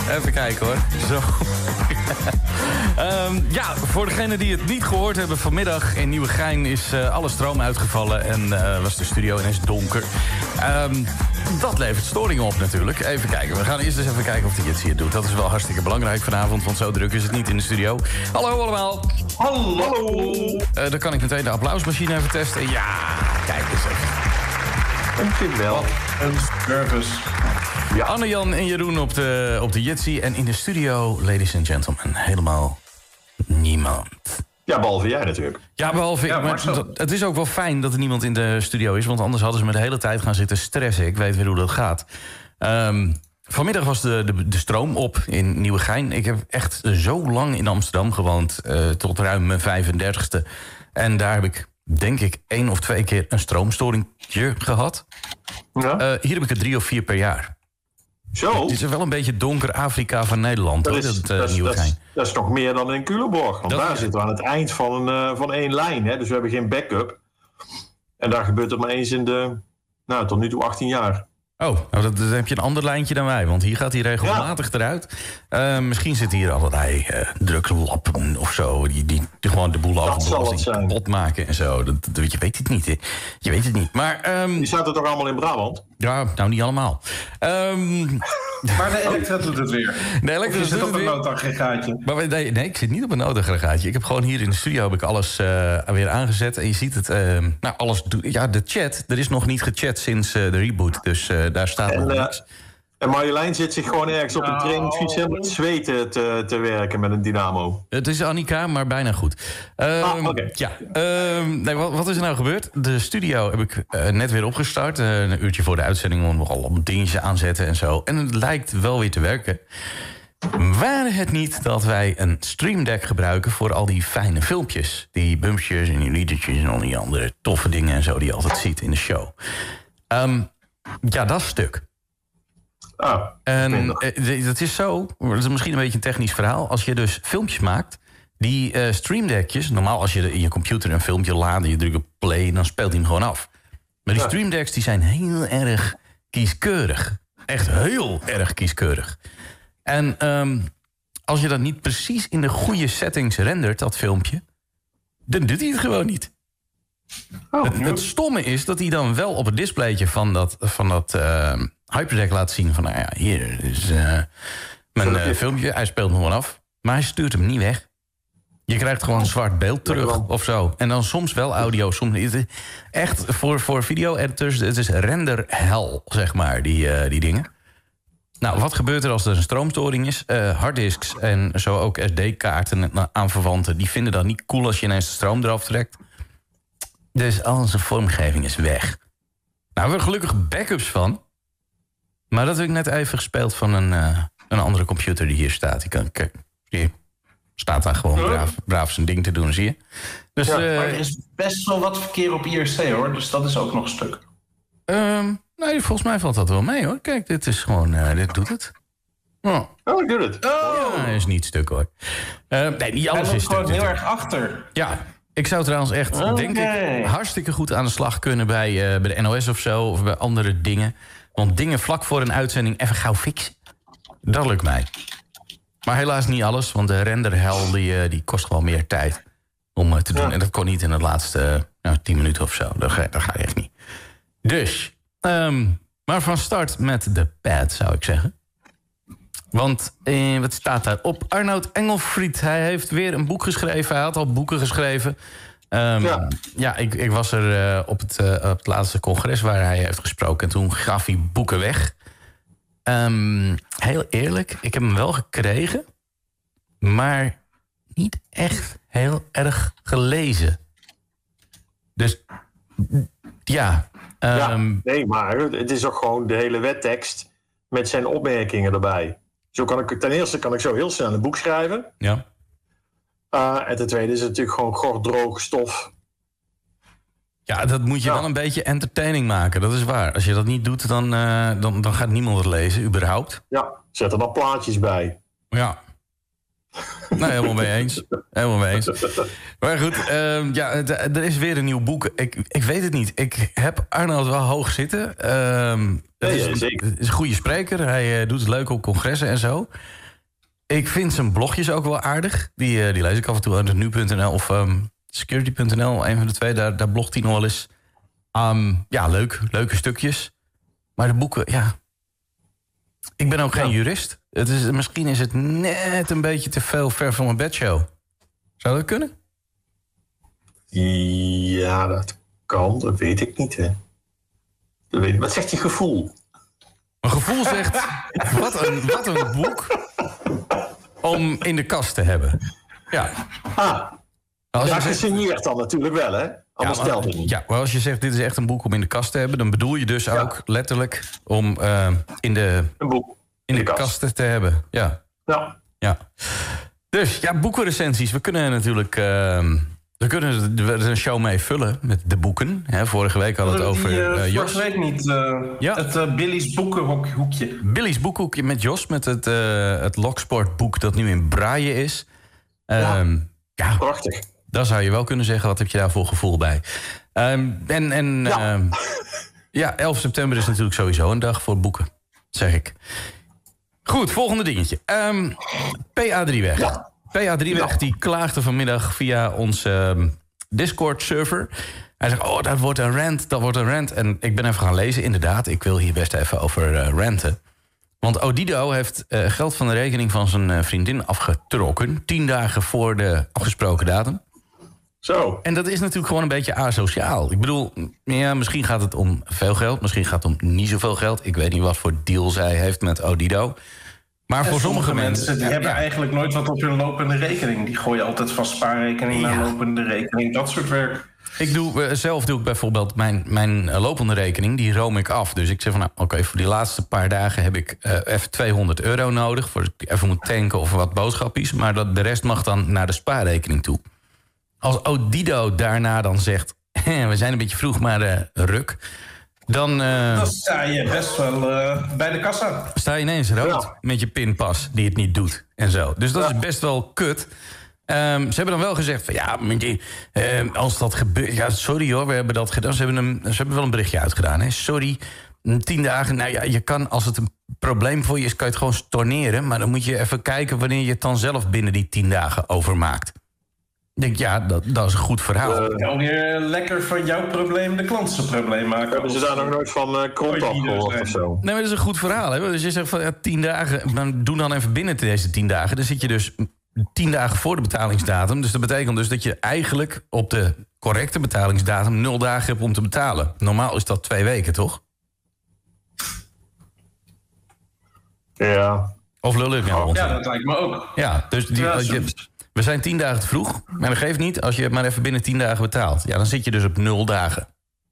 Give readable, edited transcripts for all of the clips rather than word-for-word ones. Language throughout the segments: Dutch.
Even kijken hoor. Zo. Ja, voor degenen die het niet gehoord hebben... vanmiddag in Nieuwegein is alle stroom uitgevallen... en was de studio ineens donker. Dat levert storingen op natuurlijk. Even kijken. We gaan eerst eens even kijken of de Jitsi het doet. Dat is wel hartstikke belangrijk vanavond... want zo druk is het niet in de studio. Hallo allemaal. Hallo. Dan kan ik meteen de applausmachine even testen. Ja, kijk eens even. Dankjewel. Een service. Ja. Anne-Jan en Jeroen op de Jitsi. En in de studio, ladies and gentlemen, helemaal niemand. Ja, behalve jij natuurlijk. Ja, behalve ik. Maar het is ook wel fijn dat er niemand in de studio is... want anders hadden ze me de hele tijd gaan zitten stressen. Ik weet weer hoe dat gaat. Vanmiddag was de stroom op in Nieuwegein. Ik heb echt zo lang in Amsterdam gewoond... tot ruim mijn 35ste. En daar heb ik, denk ik, 1 of 2 keer een stroomstoringje gehad. Ja? Hier heb ik er 3 of 4 per jaar. Zo? Het is wel een beetje donker Afrika van Nederland, dat is nog meer dan in Culemborg. Want daar zitten we aan het eind van 1 lijn. Hè? Dus we hebben geen backup. En daar gebeurt het maar eens in de, tot nu toe 18 jaar. Oh, nou dan heb je een ander lijntje dan wij. Want hier gaat hij regelmatig eruit. Misschien zitten hier allerlei druglappen of zo... die gewoon de boel overbelasting kapot maken en zo. Je weet het niet, hè. Je weet het niet. Maar, die zaten toch allemaal in Brabant? Ja, nou niet allemaal. Maar de Elektra doet het weer. De Elektra zit op een noodaggregaatje. Maar nee, ik zit niet op een noodaggregaatje. Ik heb gewoon hier in de studio heb ik alles weer aangezet. En je ziet het, alles... Ja, de chat, er is nog niet gechat sinds de reboot. Dus daar staat nog niks. En Marjolein zit zich gewoon ergens op een trainingsfiets... en met zweten te werken met een dynamo. Het is Annika, maar bijna goed. Okay. Ja, wat is er nou gebeurd? De studio heb ik net weer opgestart. Een uurtje voor de uitzending om nogal een dingetje aanzetten en zo. En het lijkt wel weer te werken. Waren het niet dat wij een Stream Deck gebruiken... voor al die fijne filmpjes? Die bumpjes en die liedertjes en al die andere toffe dingen... en zo die je altijd ziet in de show. Ja, dat stuk. En dat is zo, dat is misschien een beetje een technisch verhaal... als je dus filmpjes maakt, die streamdeckjes... normaal als je in je computer een filmpje laat en je drukt op play... dan speelt hij hem gewoon af. Maar die streamdecks die zijn heel erg kieskeurig. Echt heel erg kieskeurig. En als je dat niet precies in de goede settings rendert, dat filmpje... dan doet hij het gewoon niet. Het stomme is dat hij dan wel op het displaytje van dat Hyperdeck laat zien... van hier is mijn filmpje, hij speelt hem gewoon af. Maar hij stuurt hem niet weg. Je krijgt gewoon een zwart beeld terug of zo. En dan soms wel audio, soms niet. Echt, voor video-editors, het is render-hell, zeg maar, die dingen. Nou, wat gebeurt er als er een stroomstoring is? Harddisks en zo ook SD-kaarten aan verwanten... die vinden dat niet cool als je ineens de stroom eraf trekt... Dus al onze vormgeving is weg. Nou, we hebben er gelukkig backups van. Maar dat heb ik net even gespeeld van een andere computer die hier staat. Die staat daar gewoon braaf zijn ding te doen, zie je. Dus, maar er is best wel wat verkeer op IRC, hoor. Dus dat is ook nog een stuk. Nee, volgens mij valt dat wel mee, hoor. Kijk, dit is gewoon... dit doet het. Ik doe het. Ja, is niet stuk, hoor. Nee, niet alles is stuk. Hij loopt gewoon heel erg achter. Ja. Ik zou trouwens echt, denk ik, hartstikke goed aan de slag kunnen... bij de NOS of zo, of bij andere dingen. Want dingen vlak voor een uitzending even gauw fixen. Dat lukt mij. Maar helaas niet alles, want de renderhel die kost gewoon meer tijd om te doen. En dat kon niet in de laatste 10 minuten of zo. Dat gaat echt niet. Dus, maar van start met de pad, zou ik zeggen. Want, wat staat daar op? Arnoud Engelfried, hij heeft weer een boek geschreven. Hij had al boeken geschreven. Ik was er op het laatste congres waar hij heeft gesproken. En toen gaf hij boeken weg. Heel eerlijk, ik heb hem wel gekregen. Maar niet echt heel erg gelezen. Dus, ja. Nee, maar het is ook gewoon de hele wettekst... met zijn opmerkingen erbij. Zo kan ik ten eerste zo heel snel een boek schrijven. Ja. En ten tweede is het natuurlijk gewoon gordroge stof. Ja, dat moet je wel een beetje entertaining maken. Dat is waar. Als je dat niet doet, dan gaat niemand het lezen, überhaupt. Ja, zet er dan plaatjes bij. Ja. Nou, helemaal mee eens. Helemaal mee eens. Maar goed, er is weer een nieuw boek. Ik weet het niet. Ik heb Arnold wel hoog zitten. Het is een goede spreker. Hij doet het leuk op congressen en zo. Ik vind zijn blogjes ook wel aardig. Die lees ik af en toe uit nu.nl of security.nl. Een van de twee, daar blogt hij nog wel eens. Leuke stukjes. Maar de boeken, ja... Ik ben ook geen jurist. Misschien is het net een beetje te veel ver van mijn bedshow. Zou dat kunnen? Ja, dat kan. Dat weet ik niet, hè. Wat zegt je gevoel? Mijn gevoel zegt... wat een boek om in de kast te hebben. Ja. Gesigneerd dan natuurlijk wel, hè? Anders telt het niet. Ja, maar als je zegt, dit is echt een boek om in de kast te hebben... dan bedoel je dus ook letterlijk om in de kasten te hebben. Ja. Dus, boekenrecensies. We kunnen natuurlijk... we kunnen er een show mee vullen met de boeken. Vorige week hadden we het over Jos. Vorige week niet. Het Billy's boekenhoekje. Billy's boekhoekje met Jos. Met het Loksportboek dat nu in Braille is. Prachtig. Dat zou je wel kunnen zeggen. Wat heb je daar voor gevoel bij? 11 september is natuurlijk sowieso een dag voor boeken. Zeg ik. Goed, volgende dingetje. PA Drieweg. Ja. PA Drieweg die klaagde vanmiddag via onze Discord-server. Hij zegt, dat wordt een rant. En ik ben even gaan lezen. Inderdaad, ik wil hier best even over ranten. Want Odido heeft geld van de rekening van zijn vriendin afgetrokken. 10 dagen voor de afgesproken datum. Zo. En dat is natuurlijk gewoon een beetje asociaal. Ik bedoel, misschien gaat het om veel geld. Misschien gaat het om niet zoveel geld. Ik weet niet wat voor deal zij heeft met Odido. Maar voor sommige mensen... Die hebben eigenlijk nooit wat op hun lopende rekening. Die gooien altijd van spaarrekening naar lopende rekening. Dat soort werk. Zelf doe ik bijvoorbeeld mijn lopende rekening. Die room ik af. Dus ik zeg van, voor die laatste paar dagen heb ik even €200 nodig. Voor ik even moet tanken of wat boodschappies. Maar de rest mag dan naar de spaarrekening toe. Als Odido daarna dan zegt... we zijn een beetje vroeg, maar ruk... Dan sta je best wel bij de kassa. Sta je ineens rood met je pinpas die het niet doet en zo. Dus dat is best wel kut. Ze hebben dan wel gezegd van als dat gebeurt... Ja, sorry hoor, we hebben dat gedaan. Ze hebben wel een berichtje uitgedaan. Hè. Sorry, 10 dagen. Nou ja, je kan, als het een probleem voor je is, kan je het gewoon storneren. Maar dan moet je even kijken wanneer je het dan zelf binnen die 10 dagen overmaakt. Ik denk, dat is een goed verhaal. Alweer lekker van jouw probleem de klant zijn probleem maken. Hebben ze daar nog nooit van Krontak gehoord of zo? Nee, maar dat is een goed verhaal. Hè? Dus je zegt van 10 dagen, dan doe dan even binnen deze 10 dagen. Dan zit je dus 10 dagen voor de betalingsdatum. Dus dat betekent dus dat je eigenlijk op de correcte betalingsdatum 0 dagen hebt om te betalen. Normaal is dat 2 weken, toch? Ja. Of lul ik nou? Ja, dat lijkt me ook. Ja, dus we zijn 10 dagen te vroeg. Maar dat geeft niet als je maar even binnen 10 dagen betaalt. Ja, dan zit je dus op 0 dagen.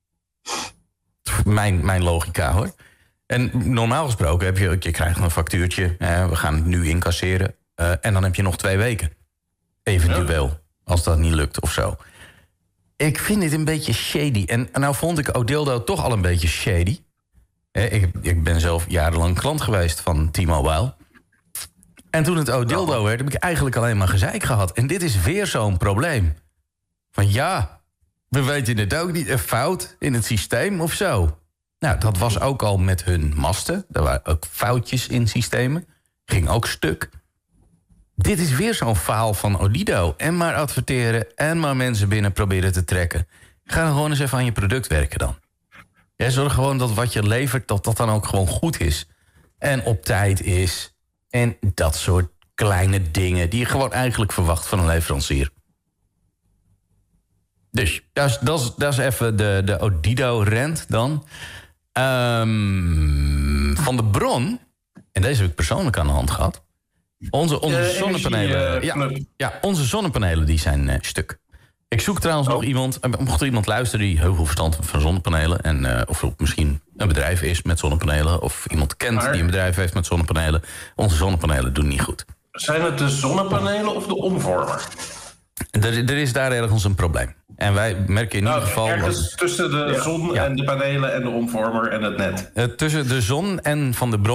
Mijn logica, hoor. En normaal gesproken heb je krijgt een factuurtje. We gaan het nu incasseren. En dan heb je nog 2 weken. Eventueel. Als dat niet lukt of zo. Ik vind dit een beetje shady. En nou vond ik Odildo toch al een beetje shady. Ik ben zelf jarenlang klant geweest van T-Mobile. En toen het Odildo werd, heb ik eigenlijk alleen maar gezeik gehad. En dit is weer zo'n probleem. Van we weten het ook niet. Een fout in het systeem of zo. Nou, dat was ook al met hun masten. Er waren ook foutjes in systemen. Ging ook stuk. Dit is weer zo'n faal van Odido. En maar adverteren en maar mensen binnen proberen te trekken. Ga dan gewoon eens even aan je product werken dan. Zorg gewoon dat wat je levert, dat dan ook gewoon goed is. En op tijd is... En dat soort kleine dingen die je gewoon eigenlijk verwacht van een leverancier. Dus dat is even de Odido-rent dan. Van de Bron, en deze heb ik persoonlijk aan de hand gehad. Onze zonnepanelen. Onze zonnepanelen die zijn stuk. Ik zoek trouwens nog iemand. Mocht er iemand luisteren die heel veel verstand van zonnepanelen. En of er misschien een bedrijf is met zonnepanelen. Of iemand kent die een bedrijf heeft met zonnepanelen. Onze zonnepanelen doen niet goed. Zijn het de zonnepanelen of de omvormer? Er is daar ergens een probleem. En wij merken in ieder geval... Ergens tussen de zon en de panelen en de omvormer en het net. Tussen de zon en van de Bron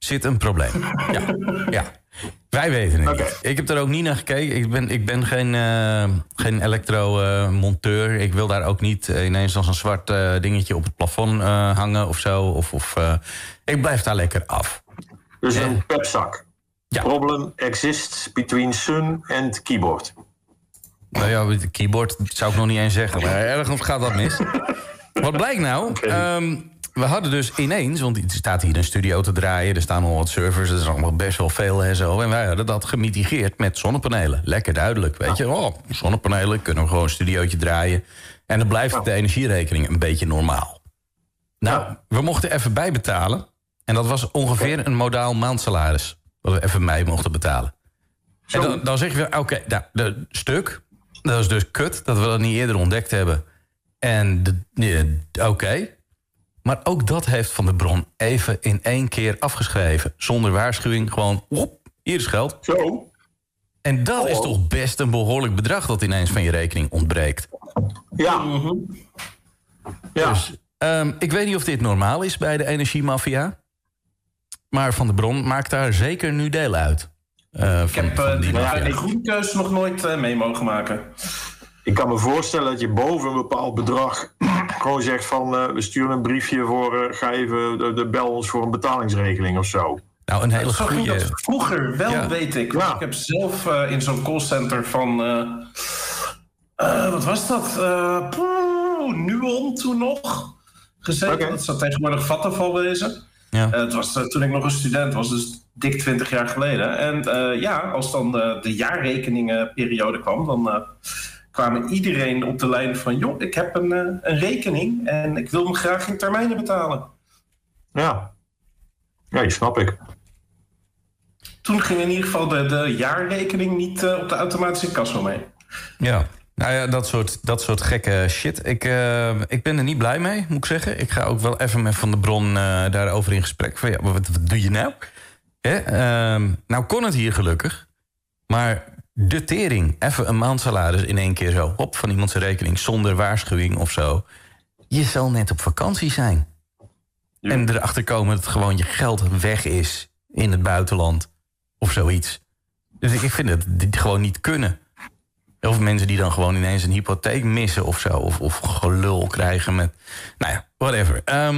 zit een probleem. Ja. Wij weten het niet. Ik heb er ook niet naar gekeken. Ik ben geen elektromonteur. Ik wil daar ook niet ineens als een zwart dingetje op het plafond hangen of zo. Ik blijf daar lekker af. Dus een pepzak. Ja. Problem exists between sun and keyboard. Nou ja, het keyboard zou ik nog niet eens zeggen. Maar ergens gaat dat mis. Wat blijkt nou? We hadden dus ineens, want er staat hier een studio te draaien. Er staan al wat servers, er is allemaal best wel veel en zo. En wij hadden dat gemitigeerd met zonnepanelen. Lekker duidelijk, weet je. Zonnepanelen, kunnen we gewoon een studiootje draaien. En dan blijft de energierekening een beetje normaal. Nou, we mochten even bijbetalen. En dat was ongeveer een modaal maandsalaris. Wat we even mee mochten betalen. En dan zeg je weer, oké, de stuk. Dat is dus kut, dat we dat niet eerder ontdekt hebben. En oké. Maar ook dat heeft Van der Bron even in 1 keer afgeschreven. Zonder waarschuwing, gewoon, hier is geld. Zo. En dat is toch best een behoorlijk bedrag dat ineens van je rekening ontbreekt. Ja. Ja. Dus, ik weet niet of dit normaal is bij de energiemafia. Maar Van der Bron maakt daar zeker nu deel uit. Ik heb die groenkeuze nog nooit mee mogen maken. Ik kan me voorstellen dat je boven een bepaald bedrag gewoon zegt van we sturen een briefje voor ga even de bel ons voor een betalingsregeling of zo. Nou, een hele goede. Vroeger wel, weet ik. Ja. Ik heb zelf in zo'n callcenter van wat was dat? Nuon toen nog gezeten. Okay. Dat zou tegenwoordig Vattenfall wezen. Ja. Het was toen ik nog een student was, dus dik 20 jaar geleden. En als dan de jaarrekeningenperiode kwam, dan kwamen iedereen op de lijn van joh, ik heb een rekening en ik wil hem graag in termijnen betalen. Ja, die snap ik. Toen ging in ieder geval de jaarrekening niet op de automatische kassa mee. Ja. Nou ja, dat soort gekke shit. Ik ben er niet blij mee, moet ik zeggen. Ik ga ook wel even met Van der Bron daarover in gesprek. Van, wat doe je nou? Nou kon het hier gelukkig. Maar de tering, even een maandsalaris in 1 keer zo op van iemand zijn rekening zonder waarschuwing of zo. Je zal net op vakantie zijn. Ja. En erachter komen dat gewoon je geld weg is in het buitenland of zoiets. Dus ik vind het gewoon niet kunnen. Of mensen die dan gewoon ineens een hypotheek missen of zo. Of gelul krijgen met... Nou ja, whatever.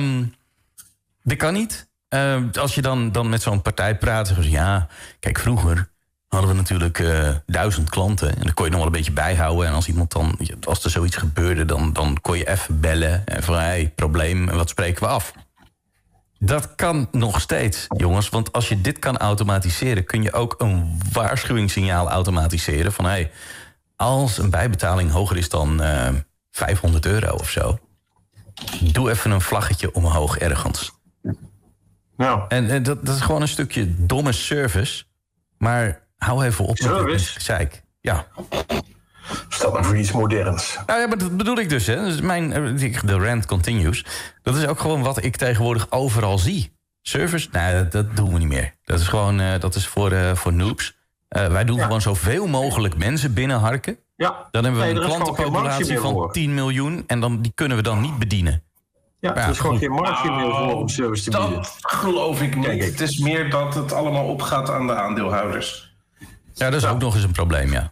Dat kan niet. Als je dan met zo'n partij praat... zeggen ze, ja, kijk, vroeger hadden we natuurlijk 1000 klanten. En dan kon je nog wel een beetje bijhouden. En als iemand dan... Als er zoiets gebeurde, dan kon je even bellen. En van, probleem, wat spreken we af? Dat kan nog steeds, jongens. Want als je dit kan automatiseren... kun je ook een waarschuwingssignaal automatiseren van... als een bijbetaling hoger is dan €500 of zo... doe even een vlaggetje omhoog ergens. Nou. En dat is gewoon een stukje domme service. Maar hou even op met gezeik. Ja. Stel maar voor iets moderns. Nou ja, maar dat bedoel ik dus. Hè. Dus de rant continues. Dat is ook gewoon wat ik tegenwoordig overal zie. Service, dat doen we niet meer. Dat is gewoon dat is voor noobs. Wij doen gewoon zoveel mogelijk mensen binnenharken. Ja. Dan hebben we een klantenpopulatie van 10 miljoen... en die kunnen we dan niet bedienen. Ja, er is gewoon geen marge meer voor om service te bieden. Dat geloof ik niet. Het is meer dat het allemaal opgaat aan de aandeelhouders. Ja, dat is ook nog eens een probleem, ja.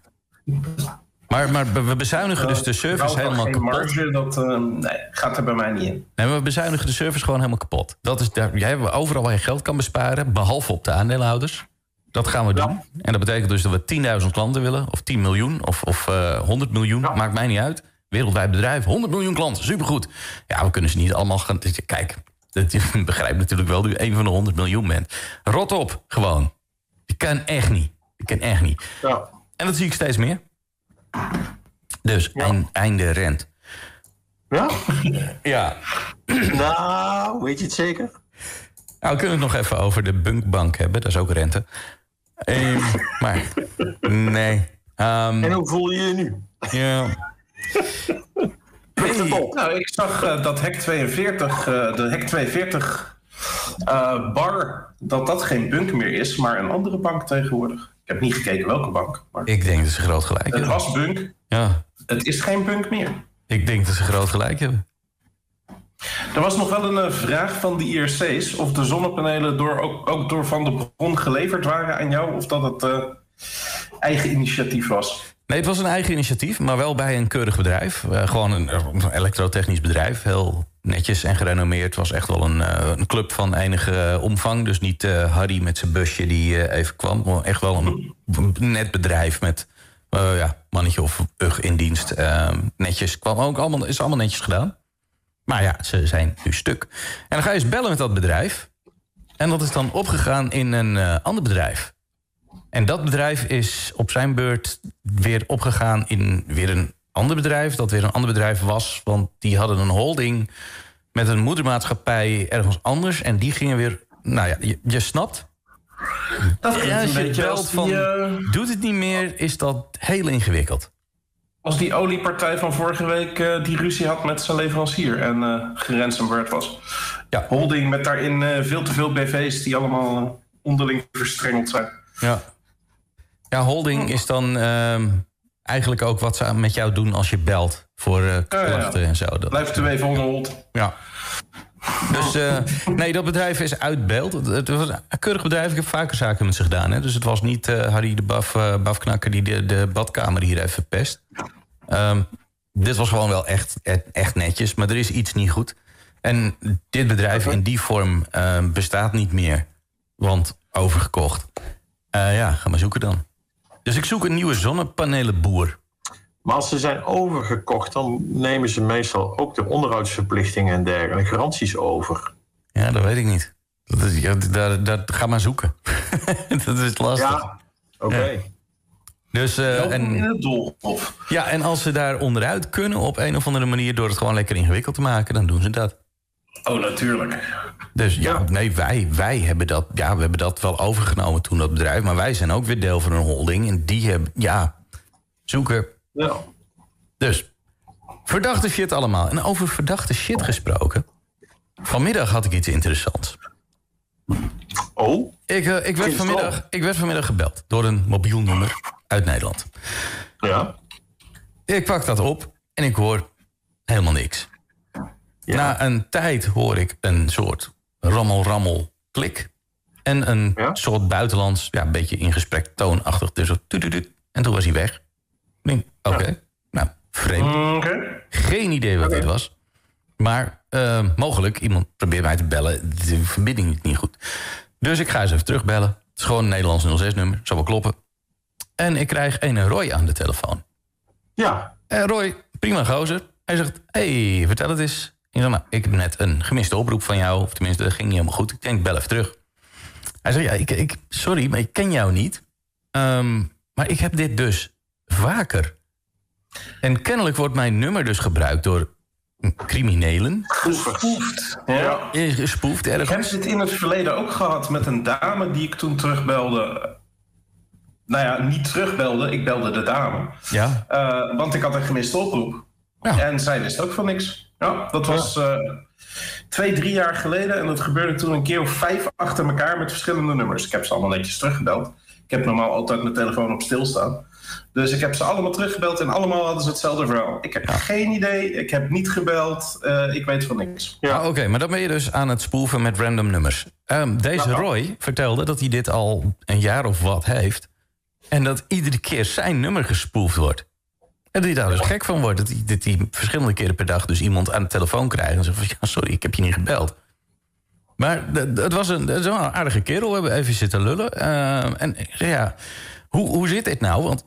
Maar we bezuinigen dus de service helemaal kapot. Marge, dat gaat er bij mij niet in. Nee, we bezuinigen de service gewoon helemaal kapot. Dat is overal waar je geld kan besparen, behalve op de aandeelhouders. Dat gaan we doen. Ja. En dat betekent dus dat we 10.000 klanten willen, of 10 miljoen, of 100 miljoen, maakt mij niet uit. Wereldwijd bedrijf, 100 miljoen klanten, supergoed. Ja, we kunnen ze niet allemaal gaan... Kijk, je begrijpt natuurlijk wel dat u een van de 100 miljoen bent. Rot op, gewoon. Die kan echt niet. Ja. En dat zie ik steeds meer. Dus, einde rent. Ja? Ja. Nou, weet je het zeker? Nou, we kunnen het nog even over de bunkbank hebben. Dat is ook rente. Maar, nee. En hoe voel je je nu? Ja. Nou, ik zag dat Hek 42, de Hek 42 bar, dat geen bunk meer is, maar een andere bank tegenwoordig. Ik heb niet gekeken welke bank. Maar ik denk dat ze groot gelijk hebben. Het was bunk. Ja. Het is geen bunk meer. Ik denk dat ze groot gelijk hebben. Er was nog wel een vraag van de IRC's... of de zonnepanelen ook door Van der Bron geleverd waren aan jou... of dat het eigen initiatief was. Nee, het was een eigen initiatief, maar wel bij een keurig bedrijf. Gewoon een elektrotechnisch bedrijf. Heel netjes en gerenommeerd. Het was echt wel een club van enige omvang. Dus niet Harry met zijn busje die even kwam. Maar echt wel een net bedrijf met mannetje of ug in dienst. Netjes. Is allemaal netjes gedaan. Maar ja, ze zijn nu stuk. En dan ga je eens bellen met dat bedrijf. En dat is dan opgegaan in een ander bedrijf. En dat bedrijf is op zijn beurt weer opgegaan in weer een ander bedrijf... dat weer een ander bedrijf was, want die hadden een holding... met een moedermaatschappij ergens anders... en die gingen weer... Nou ja, je snapt. Dat is een beetje belt van, doet het niet meer, is dat heel ingewikkeld. Als die oliepartij van vorige week die ruzie had met zijn leverancier... en geransomword was. Ja. Holding met daarin veel te veel BV's... die allemaal onderling verstrengeld zijn. Ja, holding is dan eigenlijk ook wat ze met jou doen als je belt voor klachten en zo. Blijft u even onhold. Ja. Dus nee, dat bedrijf is uit beeld. Het was een keurig bedrijf. Ik heb vaker zaken met ze gedaan. Hè? Dus het was niet Harry de Bafknakker die de badkamer hier heeft verpest. Dit was gewoon wel echt netjes. Maar er is iets niet goed. En dit bedrijf in die vorm bestaat niet meer. Want overgekocht. Ga maar zoeken dan. Dus ik zoek een nieuwe zonnepanelenboer. Maar als ze zijn overgekocht, dan nemen ze meestal ook de onderhoudsverplichtingen en dergelijke garanties over. Ja, dat weet ik niet. Ga maar zoeken. Dat is lastig. Ja, oké. Ja. Dus, en als ze daar onderuit kunnen op een of andere manier... door het gewoon lekker ingewikkeld te maken, dan doen ze dat. Oh, natuurlijk. Dus wij hebben dat, we hebben dat wel overgenomen toen, dat bedrijf. Maar wij zijn ook weer deel van een holding. En die hebben, zoeken. Ja. Dus, verdachte shit allemaal. En over verdachte shit gesproken. Vanmiddag had ik iets interessants. Oh? Ik werd vanmiddag gebeld door een mobiel nummer uit Nederland. Ja. Ik pak dat op en ik hoor helemaal niks. Ja. Na een tijd hoor ik een soort rammel klik. En een soort buitenlands, een beetje in gesprek toonachtig. Dus en toen was hij weg. Oké. Nou, vreemd. Geen idee wat dit was. Maar mogelijk, iemand probeert mij te bellen. De verbinding is niet goed. Dus ik ga eens even terugbellen. Het is gewoon een Nederlands 06-nummer. Zou wel kloppen. En ik krijg een Roy aan de telefoon. Ja. Roy, prima gozer. Hij zegt, hey, vertel het eens. Ik zeg, ik heb net een gemiste oproep van jou. Of tenminste, dat ging niet helemaal goed. Ik denk, bel even terug. Hij zegt, sorry, maar ik ken jou niet. Maar ik heb dit dus vaker. En kennelijk wordt mijn nummer dus gebruikt door criminelen. Gespoefd. Ja. Gespoefd ergens. Ik heb dit in het verleden ook gehad met een dame die ik toen terugbelde. Nou ja, niet terugbelde, ik belde de dame. Ja. Want ik had een gemiste oproep. Ja. En zij wist ook van niks. Ja, dat was 2-3 jaar geleden. En dat gebeurde toen een keer of 5 achter elkaar met verschillende nummers. Ik heb ze allemaal netjes teruggebeld. Ik heb normaal altijd mijn telefoon op stilstaan. Dus ik heb ze allemaal teruggebeld en allemaal hadden ze hetzelfde verhaal. Ik heb geen idee, ik heb niet gebeld, ik weet van niks. Ja. Oké, maar dan ben je dus aan het spoeven met random nummers. Deze Roy vertelde dat hij dit al een jaar of wat heeft. En dat iedere keer zijn nummer gespoefd wordt. En dat hij daar dus gek van wordt. Dat hij verschillende keren per dag dus iemand aan de telefoon krijgt. En zegt van, sorry, ik heb je niet gebeld. Maar het was een aardige kerel. We hebben even zitten lullen. En hoe zit dit nou? Want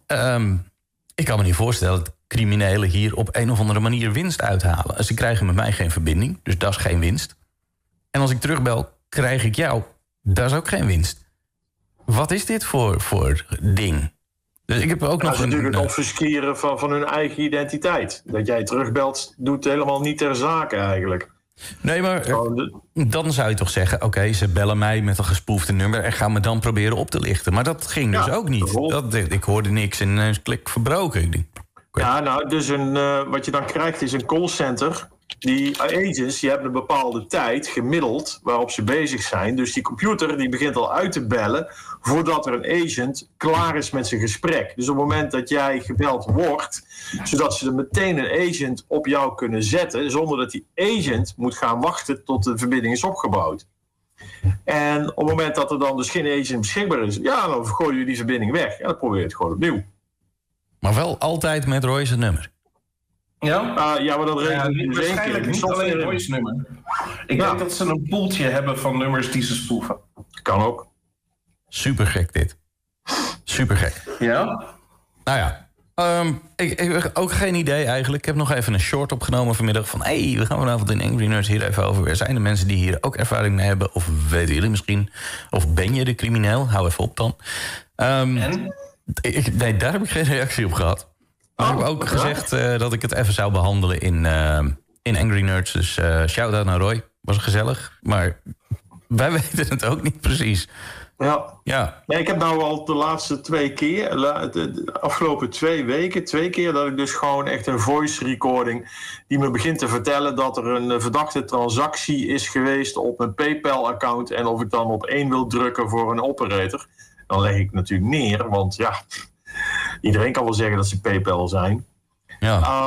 ik kan me niet voorstellen dat criminelen hier op een of andere manier winst uithalen. Ze krijgen met mij geen verbinding, dus dat is geen winst. En als ik terugbel, krijg ik jou. Dat is ook geen winst. Wat is dit voor ding? Dus ik heb ook nog natuurlijk het obfusceren van hun eigen identiteit. Dat jij terugbelt, doet helemaal niet ter zake eigenlijk. Nee, maar dan zou je toch zeggen, oké, ze bellen mij met een gespoefde nummer en gaan me dan proberen op te lichten. Maar dat ging dus ook niet. Ik hoorde niks en klik verbroken. Ja, nou, dus wat je dan krijgt is een callcenter die agents die hebben een bepaalde tijd gemiddeld waarop ze bezig zijn. Dus die computer die begint al uit te bellen voordat er een agent klaar is met zijn gesprek. Dus op het moment dat jij gebeld wordt, zodat ze er meteen een agent op jou kunnen zetten, zonder dat die agent moet gaan wachten tot de verbinding is opgebouwd. En op het moment dat er dan dus geen agent beschikbaar is, ja, dan gooien je die verbinding weg. En dan probeer je het gewoon opnieuw. Maar wel altijd met Roy's nummer. Ja? Ja, maar dat regelt waarschijnlijk niet alleen Roy's nummer. Ik denk dat ze een poeltje hebben van nummers die ze spoeven. Kan ook. Super gek dit. Super gek. Ja? Nou ja. Ik heb ook geen idee eigenlijk. Ik heb nog even een short opgenomen vanmiddag van... we gaan vanavond in Angry Nerds hier even over. Zijn er mensen die hier ook ervaring mee hebben? Of weten jullie misschien? Of ben je de crimineel? Hou even op dan. En? Nee, daar heb ik geen reactie op gehad. Maar ik heb ook gezegd dat ik het even zou behandelen in Angry Nerds. Dus shout-out naar Roy. Was gezellig. Maar wij weten het ook niet precies. Ja. Nee, ik heb nou al de laatste 2 keer, de afgelopen 2 weken, 2 keer dat ik dus gewoon echt een voice recording die me begint te vertellen dat er een verdachte transactie is geweest op een PayPal-account en of ik dan op 1 wil drukken voor een operator. Dan leg ik natuurlijk neer, want ja, iedereen kan wel zeggen dat ze PayPal zijn. Ja.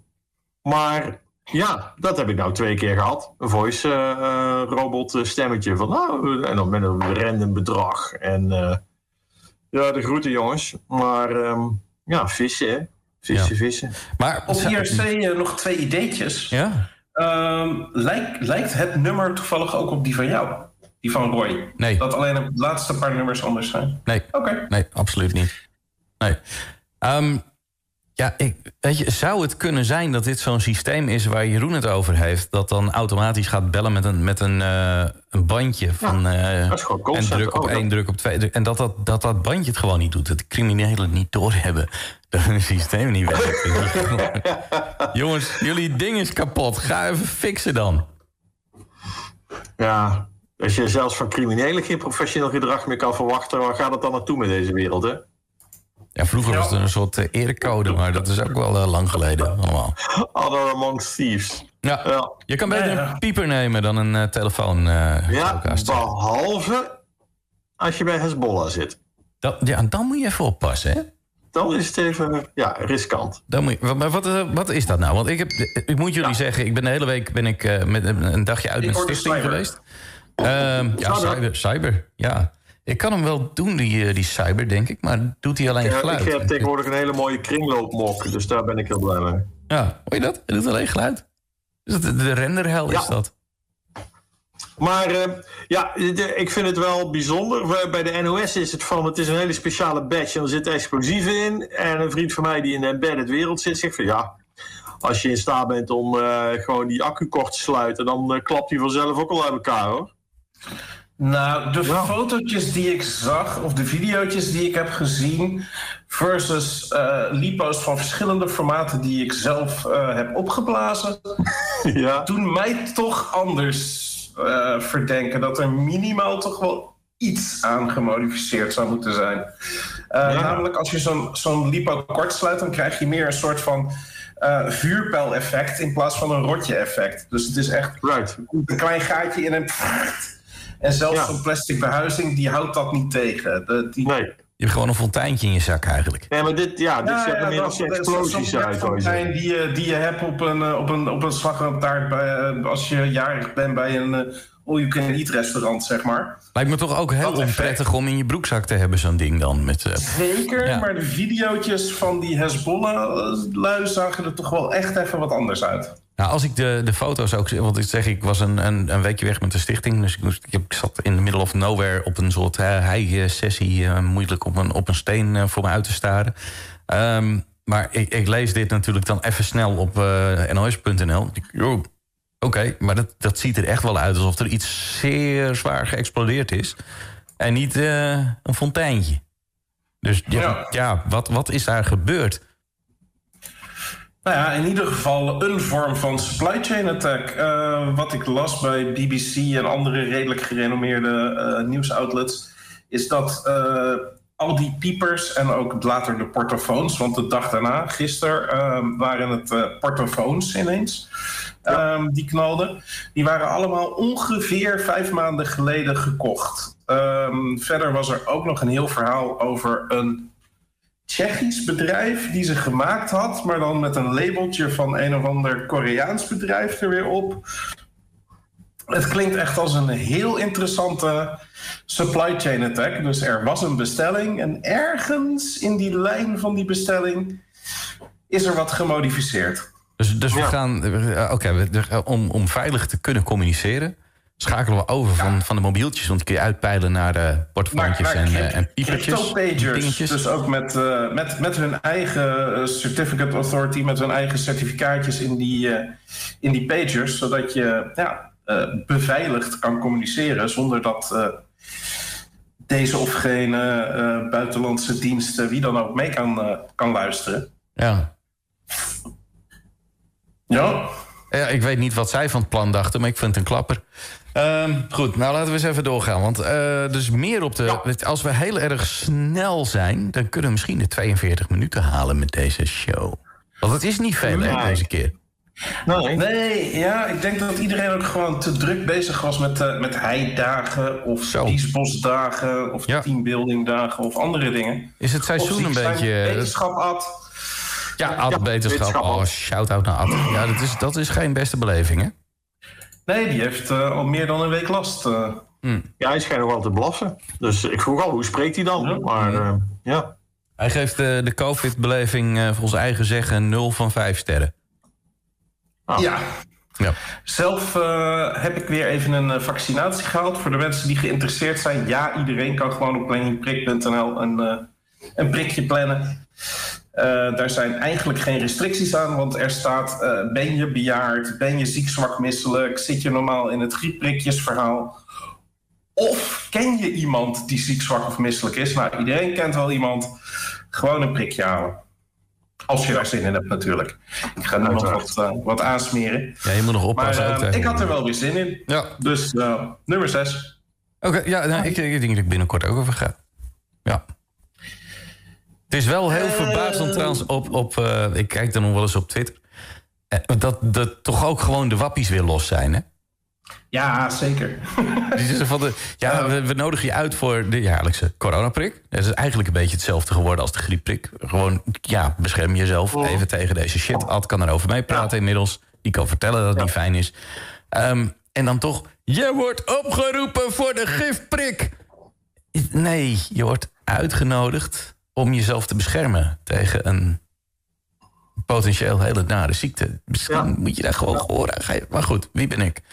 Maar ja, dat heb ik nou 2 keer gehad. Een voice robot stemmetje van en dan met een random bedrag. En ja, de groeten jongens. Maar ja, vissen hè. Vissen. Maar op IRC nog 2 ideetjes. Ja? Lijkt het nummer toevallig ook op die van jou? Die van Roy? Nee. Dat alleen de laatste paar nummers anders zijn? Nee. Oké. Nee, absoluut niet. Nee. Ja, weet je, zou het kunnen zijn dat dit zo'n systeem is waar Jeroen het over heeft, dat dan automatisch gaat bellen met een bandje van dat is gewoon en druk op 1, druk op 2, en dat bandje het gewoon niet doet, dat de criminelen niet doorhebben dat het systeem niet werkt. Jongens, jullie ding is kapot. Ga even fixen dan. Ja, als je zelfs van criminelen geen professioneel gedrag meer kan verwachten, waar gaat het dan naartoe met deze wereld, hè? Ja, vroeger was het een soort erecode, maar dat is ook wel lang geleden allemaal. Other amongst thieves. Ja. Je kan beter een pieper nemen dan een telefoon. Behalve als je bij Hezbollah zit. Dan moet je even oppassen, hè? Dan is het even riskant. Dan moet je, maar wat is dat nou? Want ik moet jullie zeggen, ik ben de hele week met een dagje uit met Stichting geweest. Cyber, ja. Ik kan hem wel doen, die cyber, denk ik. Maar doet hij alleen geluid? Ik heb tegenwoordig een hele mooie kringloopmok. Dus daar ben ik heel blij mee. Ja, hoor je dat? Hij doet alleen geluid. Dus de renderhel is dat. Maar ik vind het wel bijzonder. Bij de NOS is het van, het is een hele speciale badge. En er zitten explosieven in. En een vriend van mij die in de embedded wereld zit, zegt van ja, als je in staat bent om gewoon die accu kort te sluiten, dan klapt hij vanzelf ook al uit elkaar, hoor. Nou, de fotootjes die ik zag, of de videootjes die ik heb gezien, versus lipo's van verschillende formaten die ik zelf heb opgeblazen, doen mij toch anders verdenken. Dat er minimaal toch wel iets aan gemodificeerd zou moeten zijn. Namelijk, als je zo'n lipo kort sluit, dan krijg je meer een soort van vuurpijl-effect in plaats van een rotje-effect. Dus het is echt een klein gaatje in een... En zelfs zo'n plastic behuizing, die houdt dat niet tegen. Nee. Je hebt gewoon een fonteintje in je zak eigenlijk. Nee, maar dit zet er meer als explosies uit. Zo'n fontein die je hebt op een slagroomtaart als je jarig bent bij een all-you-can-eat restaurant, zeg maar. Lijkt me toch ook heel onprettig om in je broekzak te hebben, zo'n ding dan. Zeker, maar de videootjes van die Hezbollah-lui zagen er toch wel echt even wat anders uit. Nou, als ik de foto's ook... Want ik was een weekje weg met de stichting. Dus ik zat in the middle of nowhere op een soort hei-sessie. Moeilijk op een steen voor me uit te staren. Maar ik lees dit natuurlijk dan even snel op nos.nl. Oké, maar dat ziet er echt wel uit alsof er iets zeer zwaar geëxplodeerd is. En niet een fonteintje. Dus wat is daar gebeurd? Nou ja, in ieder geval een vorm van supply chain attack. Wat ik las bij BBC en andere redelijk gerenommeerde nieuwsoutlets, is dat al die piepers en ook later de portofoons, want de dag daarna, gisteren, waren het portofoons ineens. die knalden. Die waren allemaal ongeveer 5 maanden geleden gekocht. Verder was er ook nog een heel verhaal over een Tsjechisch bedrijf die ze gemaakt had, maar dan met een labeltje van een of ander Koreaans bedrijf er weer op. Het klinkt echt als een heel interessante supply chain attack. Dus er was een bestelling en ergens in die lijn van die bestelling is er wat gemodificeerd. Dus we gaan, om veilig te kunnen communiceren, schakelen we over van de mobieltjes, want die kun je uitpeilen naar portofoontjes en piepertjes. Crypto-pagers, dus ook met hun eigen certificate authority, met hun eigen certificaatjes in die pagers, zodat je beveiligd kan communiceren zonder dat deze of geen buitenlandse diensten, wie dan ook, mee kan luisteren. Ja. Ja. Ja, ik weet niet wat zij van het plan dachten, maar ik vind het een klapper. Goed, nou laten we eens even doorgaan. Want dus meer op de... Ja. Als we heel erg snel zijn, dan kunnen we misschien de 42 minuten halen met deze show. Want het is niet veel, hè, deze keer. Nee, ja, ik denk dat iedereen ook gewoon te druk bezig was met heidagen of kiesbosdagen of teambuildingdagen of andere dingen. Is het seizoen een beetje... Wetenschap Ad. Ja, Ad Beterschap. Oh, shout-out naar Ad. Ja, dat is geen beste beleving, hè? Nee, die heeft al meer dan een week last. Ja, hij schijnt nog wel te blaffen. Dus ik vroeg al, hoe spreekt hij dan? Ja. Maar ja. Hij geeft de COVID-beleving volgens eigen zeggen 0 van 5 sterren. Oh. Ja. Zelf heb ik weer even een vaccinatie gehaald. Voor de mensen die geïnteresseerd zijn. Ja, iedereen kan gewoon op planningprik.nl een prikje plannen. Daar zijn eigenlijk geen restricties aan, want er staat: ben je bejaard, ben je ziek, zwak, misselijk, zit je normaal in het griepprikjesverhaal? Of ken je iemand die ziek, zwak of misselijk is? Nou, iedereen kent wel iemand. Gewoon een prikje halen. Als je daar zin in hebt, natuurlijk. Ik ga nu nog wat aansmeren. Ja, je moet nog oppassen. Maar ik had er wel weer zin in. Ja. Dus nummer 6. Oké, ja, nou, ik denk dat ik binnenkort ook over ga. Ja. Het is wel heel verbaasd trouwens ik kijk dan nog wel eens op Twitter, dat toch ook gewoon de wappies weer los zijn, hè? Ja, zeker. We nodigen je uit voor de jaarlijkse coronaprik. Dat is eigenlijk een beetje hetzelfde geworden als de griepprik. Gewoon, bescherm jezelf even tegen deze shit. Ad kan erover meepraten inmiddels. Die kan vertellen dat het niet fijn is. En dan toch, je wordt opgeroepen voor de gifprik. Nee, je wordt uitgenodigd om jezelf te beschermen tegen een potentieel hele nare ziekte. Misschien moet je daar gewoon gehoor aan geven. Maar goed, wie ben ik?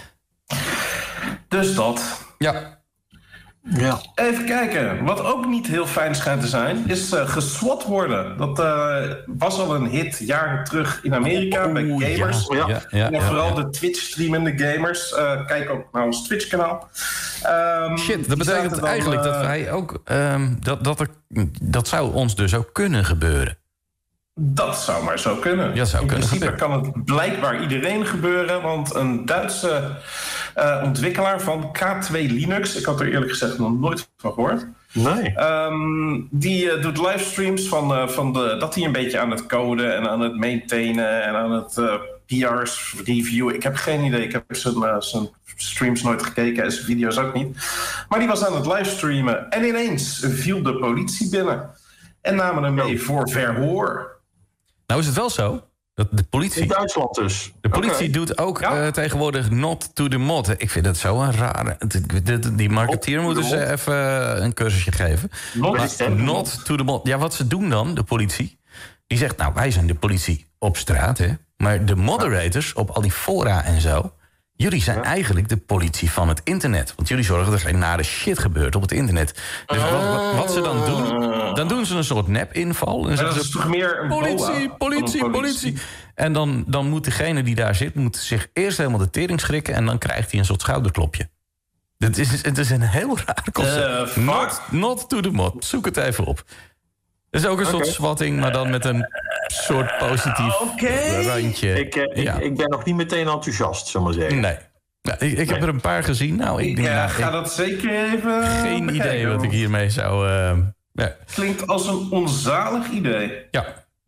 Dus dat. Ja. Even kijken. Wat ook niet heel fijn schijnt te zijn, is geswat worden. Dat was al een hit jaren terug in Amerika bij gamers. En vooral de Twitch-streamende gamers. Kijk ook naar ons Twitch-kanaal. Shit, dat betekent eigenlijk dat wij ook... dat zou ons dus ook kunnen gebeuren. Dat zou maar zo kunnen. Ja, in principe kan het blijkbaar iedereen gebeuren, want een Duitse ontwikkelaar van K2 Linux, ik had er eerlijk gezegd nog nooit van gehoord. Nee. Die doet livestreams dat hij een beetje aan het coden en aan het maintainen en aan het PR's reviewen. Ik heb geen idee, ik heb zijn streams nooit gekeken en zijn video's ook niet. Maar die was aan het livestreamen en ineens viel de politie binnen en namen hem mee voor verhoor. Nou is het wel zo dat de politie... In Duitsland dus. De politie doet ook tegenwoordig not to the mod. Ik vind dat zo een rare... Die marketeer moeten ze even een cursusje geven. Not to the mod. Ja, wat ze doen dan, de politie... Die zegt, nou, wij zijn de politie op straat, hè. Maar de moderators op al die fora en zo... Jullie zijn eigenlijk de politie van het internet. Want jullie zorgen dat er geen nare shit gebeurt op het internet. Dus wat ze dan doen... Dan doen ze een soort nep-inval. En dat is toch meer een politie. En dan moet degene die daar zit... moet zich eerst helemaal de tering schrikken... en dan krijgt hij een soort schouderklopje. Het is een heel raar concept. Not to the mod. Zoek het even op. Het is ook een soort swatting, maar dan met een soort positief randje. Ik ben nog niet meteen enthousiast, zullen we maar zeggen. Nee. Nou, ik heb er een paar gezien. Nou, ik ga dat zeker even... Geen idee wat ik hiermee zou... Klinkt als een onzalig idee. Ja.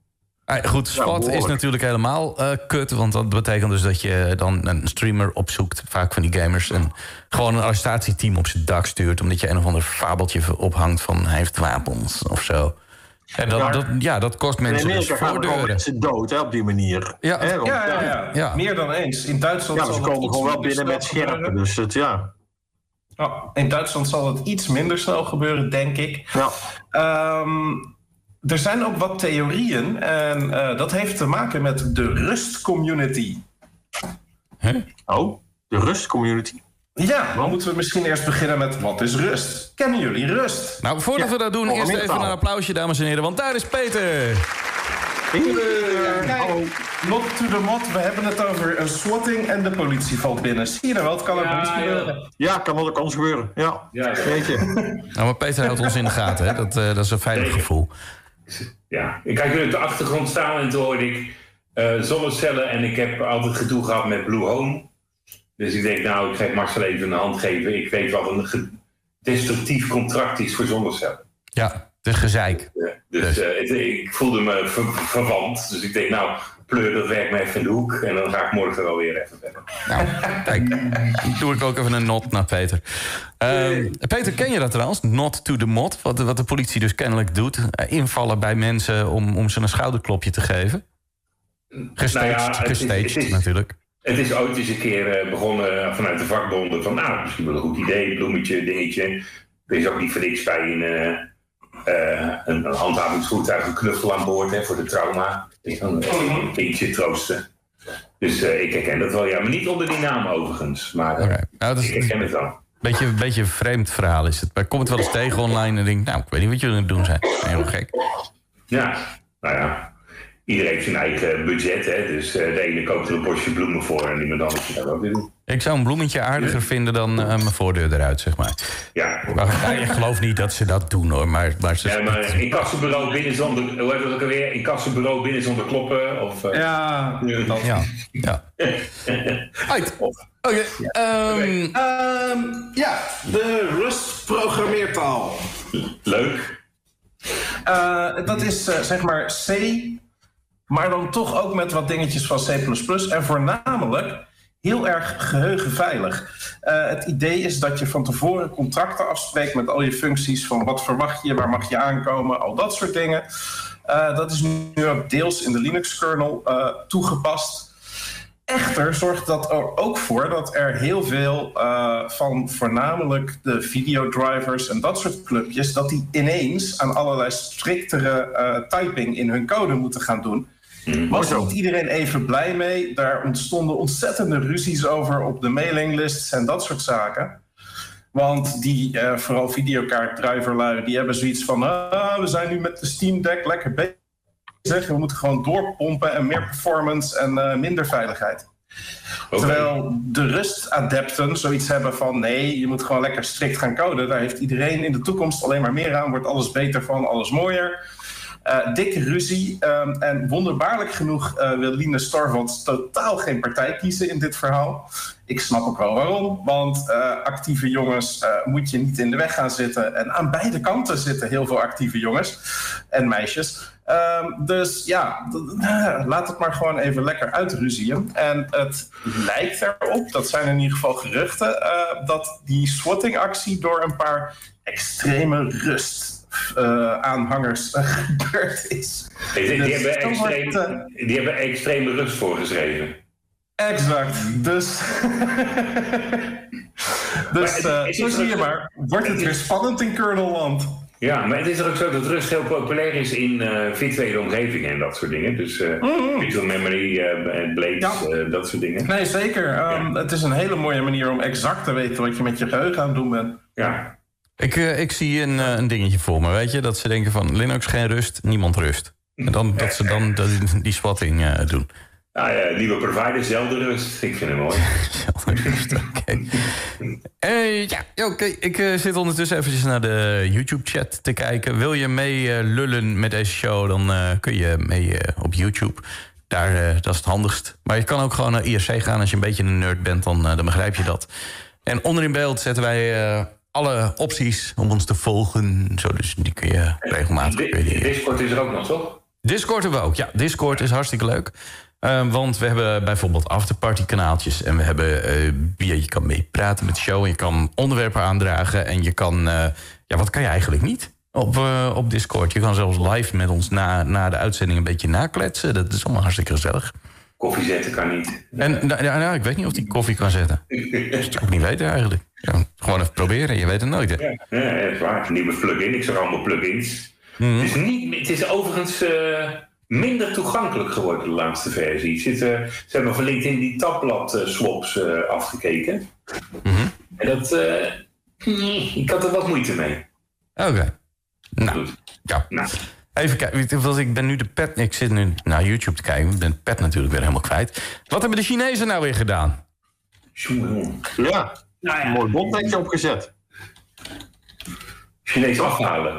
Goed, SWAT is natuurlijk helemaal kut. Want dat betekent dus dat je dan een streamer opzoekt. Vaak van die gamers. En gewoon een arrestatieteam op zijn dak stuurt. Omdat je een of ander fabeltje ophangt van hij heeft wapens of zo. En dat kost mensen dus voordeuren. Mensen dood, hè, op die manier. Ja. Meer dan eens. In Duitsland ze komen gewoon wel binnen met scherpen. Dus in Duitsland zal het iets minder snel gebeuren, denk ik. Ja. Er zijn ook wat theorieën. En dat heeft te maken met de Rust-community. Oh, de Rust-community? Ja, dan moeten we misschien eerst beginnen met wat is rust? Kennen jullie rust? Nou, voordat we dat doen, eerst even een applausje, dames en heren. Want daar is Peter. Kijk, not to the mod. We hebben het over een swatting en de politie valt binnen. Zie je nou wel, het kan ook niet gebeuren. Ja, kan wel ons gebeuren. Ja, weet je. Nou, maar Peter houdt ons in de gaten, hè? Dat is een veilig gevoel. Ja, ik kijk nu op de achtergrond staan en toen hoorde ik zonnecellen. En ik heb altijd gedoe gehad met Blue Home. Dus ik denk, nou, ik ga Marcel even een hand geven. Ik weet wat een destructief contract is voor zonnecellen. Ja, het is gezeik. Ik voelde me verwant. Dus ik denk, nou, pleur dat werk me even in de hoek. En dan ga ik morgen wel weer even verder. Nou, kijk, dan doe ik ook even een not naar Peter. Peter, ken je dat trouwens? Not to the mod. Wat de politie dus kennelijk doet. Invallen bij mensen om ze een schouderklopje te geven. Gestaged natuurlijk. Het is ooit eens een keer begonnen vanuit de vakbonden. Van nou, misschien wel een goed idee, bloemetje, dingetje. Er is ook niet voor niks bij een handhavingsvoertuig, een knuffel aan boord, hè, voor de trauma. Een beetje troosten. Dus ik herken dat wel, ja. Maar niet onder die naam overigens. Maar nou, ik herken het wel. Beetje een vreemd verhaal is het. Maar ik kom het wel eens tegen online en denk, nou, ik weet niet wat jullie aan het doen zijn. Heel gek. Ja, nou ja. Iedereen heeft zijn eigen budget, hè? Dus de ene koopt er een bosje bloemen voor en iemand anders dat ook weer doen. Ik zou een bloemetje aardiger vinden dan mijn voordeur eruit, zeg maar. Ja. Ik geloof niet dat ze dat doen, hoor. Maar incassobureau binnen zonder... Hoe heet dat ook alweer? Incassobureau binnen zonder kloppen? Of, Ja. Oké. De Rust-programmeertaal. Leuk. Dat is zeg maar C, maar dan toch ook met wat dingetjes van C++. En voornamelijk heel erg geheugenveilig. Het idee is dat je van tevoren contracten afspreekt met al je functies. Van wat verwacht je, waar mag je aankomen, al dat soort dingen. Dat is nu ook deels in de Linux-kernel toegepast. Echter zorgt dat er ook voor dat er heel veel van voornamelijk de videodrivers en dat soort clubjes, dat die ineens aan allerlei striktere typing in hun code moeten gaan doen. Was niet iedereen even blij mee. Daar ontstonden ontzettende ruzies over op de mailinglists en dat soort zaken. Want die, vooral videokaartdriverlui, die hebben zoiets van we zijn nu met de Steam Deck lekker bezig. We moeten gewoon doorpompen en meer performance en minder veiligheid. Okay. Terwijl de Rust-adepten zoiets hebben van nee, je moet gewoon lekker strikt gaan coden. Daar heeft iedereen in de toekomst alleen maar meer aan. Wordt alles beter van, alles mooier. Dikke ruzie. En wonderbaarlijk genoeg wil Linus Torvalds totaal geen partij kiezen in dit verhaal. Ik snap ook wel waarom. Want actieve jongens moet je niet in de weg gaan zitten. En aan beide kanten zitten heel veel actieve jongens en meisjes. Dus ja, laat het maar gewoon even lekker uitruzien. En het lijkt erop, dat zijn in ieder geval geruchten, dat die swatting-actie door een paar extreme aanhangers gebeurd is. Die hebben extreme rust voorgeschreven. Exact. Dus zo zie je maar. Wordt het weer spannend in kernelland? Ja, maar het is er ook zo dat rust heel populair is in virtuele omgevingen en dat soort dingen. Dus virtual memory, blades, dat soort dingen. Nee, zeker. Het is een hele mooie manier om exact te weten wat je met je geheugen aan het doen bent. Ja. Ik zie een dingetje voor me, weet je? Dat ze denken van Linux geen rust, niemand rust. En dat ze dan die swatting doen. Nou ja, nieuwe provider, zelden rust. Ik vind hem mooi. Zelden rust, oké. Ik zit ondertussen eventjes naar de YouTube-chat te kijken. Wil je mee lullen met deze show, dan kun je mee op YouTube. Daar, dat is het handigst. Maar je kan ook gewoon naar IRC gaan. Als je een beetje een nerd bent, dan begrijp je dat. En onder in beeld zetten wij alle opties om ons te volgen. Zo, dus die kun je regelmatig... Discord is er ook nog, toch? Discord hebben we ook. Ja, Discord is hartstikke leuk. Want we hebben bijvoorbeeld afterparty-kanaaltjes. En we hebben... je kan meepraten met de show. En je kan onderwerpen aandragen. En je kan... wat kan je eigenlijk niet op Discord? Je kan zelfs live met ons na de uitzending een beetje nakletsen. Dat is allemaal hartstikke gezellig. Koffie zetten kan niet. En ik weet niet of die koffie kan zetten. Dat zou ik niet weten eigenlijk. Ja, gewoon even proberen, je weet het nooit. Hè? Ja, dat is waar. Nieuwe plugin. Ik zag allemaal plugins. Het is overigens minder toegankelijk geworden, de laatste versie. Ze hebben van LinkedIn die tabblad-swaps afgekeken. En dat... ik had er wat moeite mee. Oké. Nou, ja. Nou. Even kijken, want ik ben nu de pet... Ik zit nu naar YouTube te kijken. Ik ben de pet natuurlijk weer helemaal kwijt. Wat hebben de Chinezen nou weer gedaan? Ja, een mooi bondnetje opgezet. Chinees afhalen.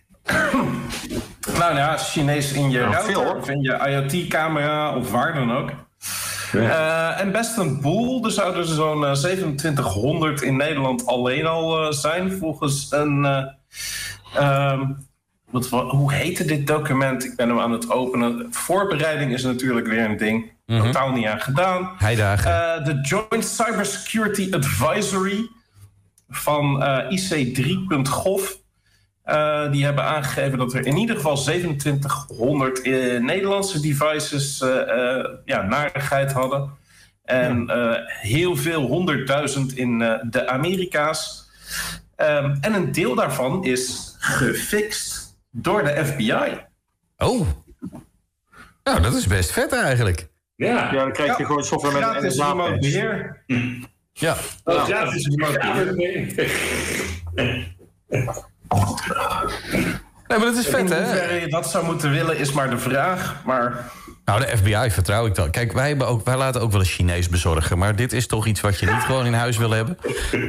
Nou ja, Chinees in je router of in je IoT-camera of waar dan ook. Ja. En best een boel. Er zouden zo'n 2700 in Nederland alleen al zijn volgens een... hoe heette dit document? Ik ben hem aan het openen. Voorbereiding is natuurlijk weer een ding. Totaal niet aan gedaan. De Joint Cybersecurity Advisory van IC3.gov. Die hebben aangegeven dat er in ieder geval 2700 Nederlandse devices narigheid hadden. En heel veel 100.000 in de Amerika's. En een deel daarvan is gefixt door de FBI. Oh. Nou, dat is best vet eigenlijk. Ja, dan krijg je gewoon software met een NSA-beheer. Ja. Gratis remote beheer. Nee, maar dat is vet, hè? In hoeverre je dat zou moeten willen, is maar de vraag. Maar... Nou, de FBI vertrouw ik dan. Kijk, wij laten ook wel eens Chinees bezorgen. Maar dit is toch iets wat je niet gewoon in huis wil hebben.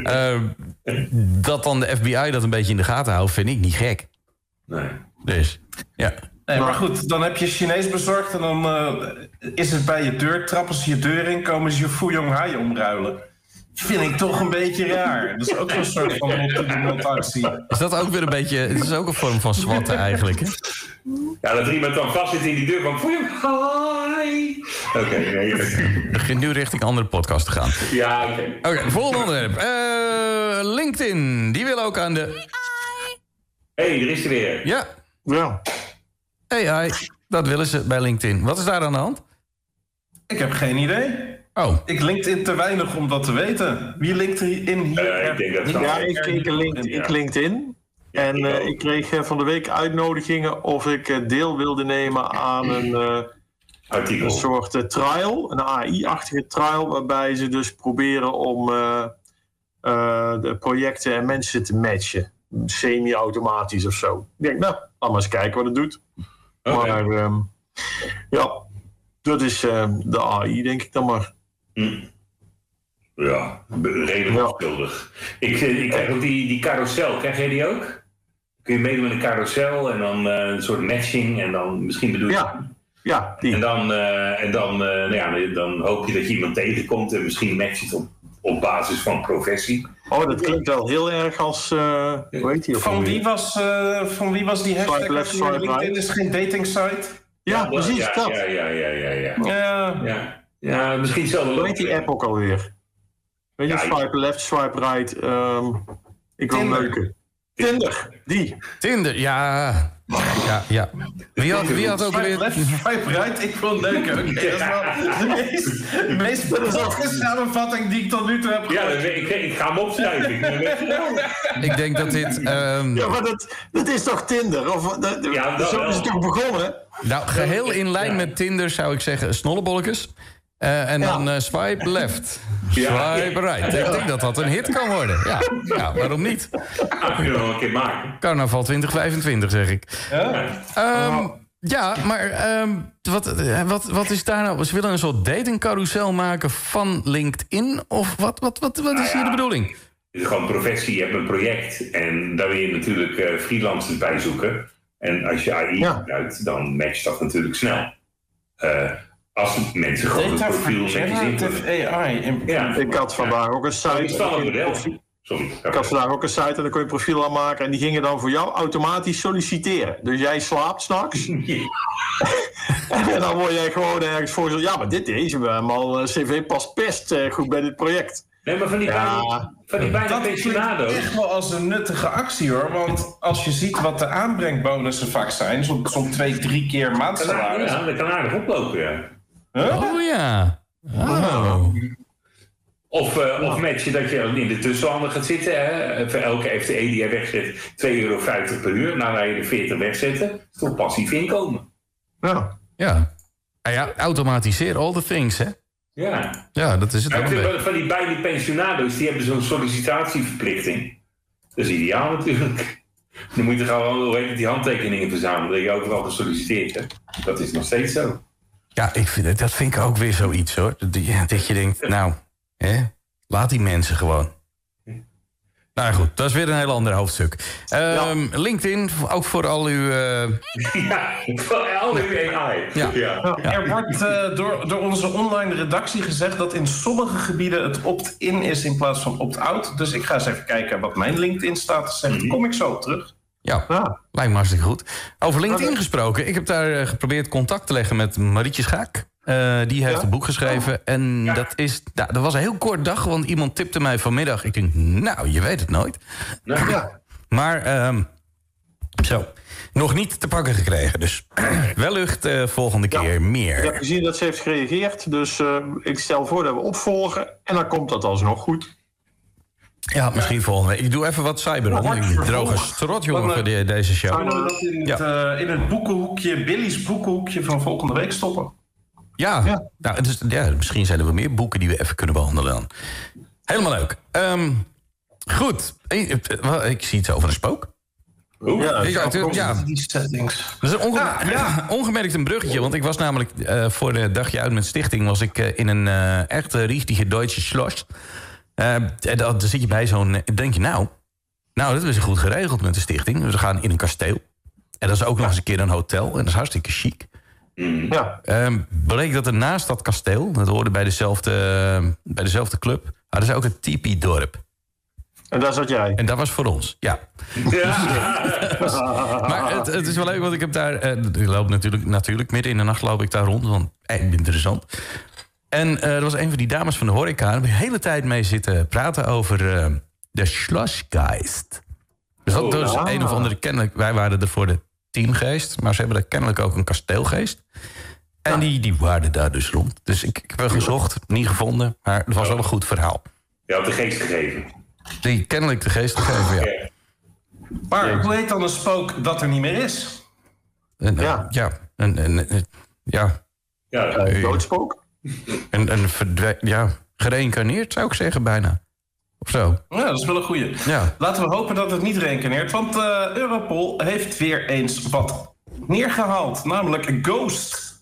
Dat dan de FBI dat een beetje in de gaten houdt, vind ik niet gek. Nee. Dus, ja. Nee, maar goed, dan heb je Chinees bezorgd... en dan is het bij je deur, trappen ze je deur in... komen ze je Fuyong Hai omruilen. Vind ik toch een beetje raar. Dat is ook zo'n soort van multi-actie. Is dat ook weer een beetje... Het is ook een vorm van swatten eigenlijk, hè? Ja, dat er iemand dan vast zit in die deur van... Fuyong Hai! Oké, nee. Het begint nu richting andere podcast te gaan. Ja, oké, volgende onderwerp. LinkedIn, die wil ook aan de... Hey, er is er weer. Ja. AI, dat willen ze bij LinkedIn. Wat is daar aan de hand? Ik heb geen idee. Oh. Ik LinkedIn te weinig om dat te weten. Wie linkt in hier? Ik denk dat ik LinkedIn. En ik kreeg van de week uitnodigingen of ik deel wilde nemen aan een soort trial. Een AI-achtige trial waarbij ze dus proberen om de projecten en mensen te matchen. Semi-automatisch of zo. Ik denk, nou, laat maar eens kijken wat het doet. Okay. Maar dat is de AI, denk ik dan maar. Ja, redelijk onschuldig. Ik krijg ook die carousel. Krijg jij die ook? Kun je meedoen met een carousel en dan een soort matching en dan misschien bedoel je... Ja, die. En dan hoop je dat je iemand tegenkomt en misschien match je het op basis van professie. Oh, dat klinkt wel heel erg als... hoe heet die? Van wie was die hashtag? Swipe left, swipe LinkedIn right. is geen dating site. Ja, precies, dat. Ja, misschien zelf... Hoe heet die app ook alweer? Weet je, swipe left, swipe right. Ik wil neuken. Tinder, ja. Wie had ook weer... Left, swipe right, ik wil neuken. Okay, dat is wel de meest betrokken samenvatting die ik tot nu toe heb gehoord. Ja, ik ga hem opschrijven. Ik denk dat dit... Ja, maar dat is toch Tinder? Zo is het toch begonnen? Nou, geheel in lijn met Tinder zou ik zeggen snollebolletjes. En dan swipe left. Swipe right. Ik denk dat dat een hit kan worden. Ja, waarom niet? Kunnen we nog een keer maken. Carnaval 2025, zeg ik. Maar wat is daar nou? Ze willen een soort datingcarousel maken van LinkedIn? Of wat is hier de bedoeling? Het is gewoon professie. Je hebt een project. En daar wil je natuurlijk freelancers bij zoeken. En als je AI gebruikt, dan matcht dat natuurlijk snel. Als mensen gewoon een profiel netjes invullen. AI. Ik had vandaag ook een site. Sorry. Ik had vandaag ook een site en dan kon je een profiel aanmaken. En die gingen dan voor jou automatisch solliciteren. Dus jij slaapt s'nachts. En dan word jij gewoon ergens voor zo. Ja, maar deze wel CV past best goed bij dit project. Nee, maar van die bijna pensionado's. Echt wel als een nuttige actie, hoor. Want als je ziet wat de aanbrengbonussen vaak zijn, zo'n 2-3 keer maandsalaris. Ja, dat kan aardig oplopen, ja. Huh? Oh ja. Oh. Of matchen dat je in de tussenhanden gaat zitten. Hè? Voor elke FTE die jij wegzet, €2,50 per uur. Nou, ga je er 40 wegzetten. Dat is toch passief inkomen. Ja. Automatiseren all the things, hè? Ja, dat is het. Van die pensionado's, die hebben zo'n sollicitatieverplichting. Dat is ideaal natuurlijk. Dan moet je gewoon die handtekeningen verzamelen. Dat je overal gesolliciteerd hebt. Dat is nog steeds zo. Ja, dat vind ik ook weer zoiets, hoor. Dat je denkt, nou, laat die mensen gewoon. Nou goed, dat is weer een heel ander hoofdstuk. LinkedIn, ook voor al uw... voor al uw AI. Ja. Er wordt door onze online redactie gezegd dat in sommige gebieden het opt-in is in plaats van opt-out. Dus ik ga eens even kijken wat mijn LinkedIn-status zegt. Kom ik zo terug. Ja, lijkt me hartstikke goed. Over LinkedIn gesproken. Ik heb daar geprobeerd contact te leggen met Marietje Schaak. Die heeft een boek geschreven. En dat was een heel kort dag, want iemand tipte mij vanmiddag. Ik denk, nou, je weet het nooit. Maar nog niet te pakken gekregen. Dus wellicht volgende keer meer. Ik heb gezien dat ze heeft gereageerd. Dus ik stel voor dat we opvolgen. En dan komt dat alsnog goed. Ja, misschien volgende week. Ik doe even wat cyberon. Ik droge strot, jongen, voor deze show. Kunnen we dat in het boekenhoekje, Billy's boekenhoekje van volgende week stoppen? Ja. Nou, misschien zijn er wel meer boeken die we even kunnen behandelen dan. Helemaal leuk. Goed. Ik zie iets over een spook. Die settings. Dat is ongemerkt een bruggetje. Want ik was namelijk voor een dagje uit met Stichting... was ik in een echte richtige Duitse Schloss. Dan zit je bij zo'n... denk je, nou, dat is goed geregeld met de Stichting. Dus we gaan in een kasteel. En dat is ook nog eens een keer een hotel. En dat is hartstikke chic. Bleek dat er naast dat kasteel... dat hoorde bij dezelfde club... hadden ze ook een tipi-dorp. En daar zat jij? En dat was voor ons, ja. Maar het is wel leuk, want ik heb daar... ik loop natuurlijk midden in de nacht loop ik daar rond. Want interessant. En er was een van die dames van de horeca... daar heb ik de hele tijd mee zitten praten over de Schlossgeist. Dus dat was een of andere kennelijk... wij waren er voor de teamgeest... maar ze hebben er kennelijk ook een kasteelgeest. En die waren daar dus rond. Dus ik heb gezocht, niet gevonden... maar het was wel een goed verhaal. Je had de geest gegeven. Die kennelijk de geest gegeven, ja. Maar hoe heet dan een spook dat er niet meer is? Doodspook? Gereïncarneerd zou ik zeggen bijna. Of zo. Ja, dat is wel een goeie. Ja. Laten we hopen dat het niet reïncarneert. Want Europol heeft weer eens wat neergehaald. Namelijk een Ghost.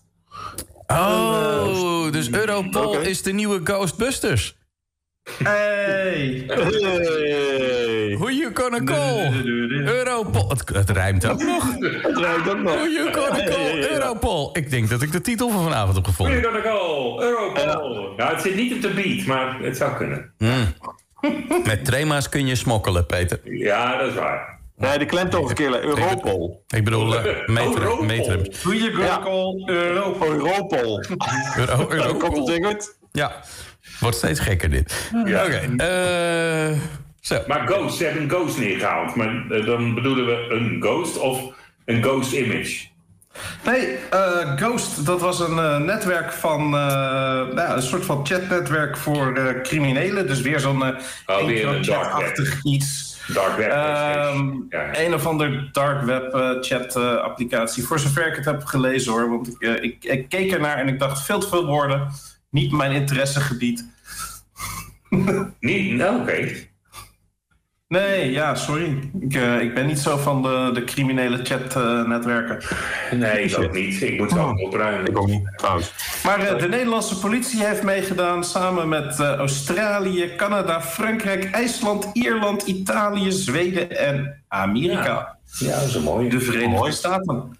Dus Europol is de nieuwe Ghostbusters. Hey. Who you gonna call? Europol. Het rijmt ook nog. Who you gonna call? Europol. Ik denk dat ik de titel van vanavond heb gevonden. Who you gonna call? Europol. Nou, het zit niet op de beat, maar het zou kunnen. Met trema's kun je smokkelen, Peter. Ja, dat is waar. Nee, de klemtoon verkeerde. Europol. Ik bedoel, metrum. Who you gonna call? Europol. Komt het ding goed? Ja. Wordt steeds gekker dit. Ja. Oké. Maar Ghost, ze hebben een Ghost neergehaald. Maar dan bedoelen we een Ghost of een Ghost Image? Nee, Ghost, dat was een netwerk van... een soort van chatnetwerk voor criminelen. Dus weer zo'n chat-achtig iets. Dark web. Een of ander dark web chat applicatie. Voor zover ik het heb gelezen, hoor. Want ik keek ernaar en ik dacht, veel te veel woorden... Niet mijn interessegebied. Niet? Nou, oké. Nee, ja, sorry. Ik ben niet zo van de criminele chatnetwerken. Nee, ik ook niet. Ik moet ze allemaal opruimen. Ik ook niet, trouwens. Maar de Nederlandse politie heeft meegedaan... samen met Australië, Canada, Frankrijk, IJsland, Ierland, Italië, Zweden en Amerika. Ja, dat is een mooie. De Verenigde Staten.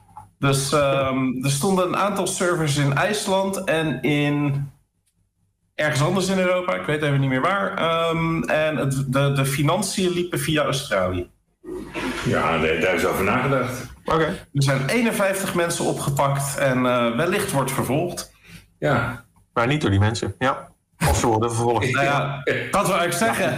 Dus er stonden een aantal servers in IJsland en in ergens anders in Europa. Ik weet even niet meer waar. En de financiën liepen via Australië. Ja, daar is over nagedacht. Oké. Er zijn 51 mensen opgepakt en wellicht wordt vervolgd. Ja. Maar niet door die mensen, ja. Of ze worden vervolgd. Nou ja, dat wil ik zeggen.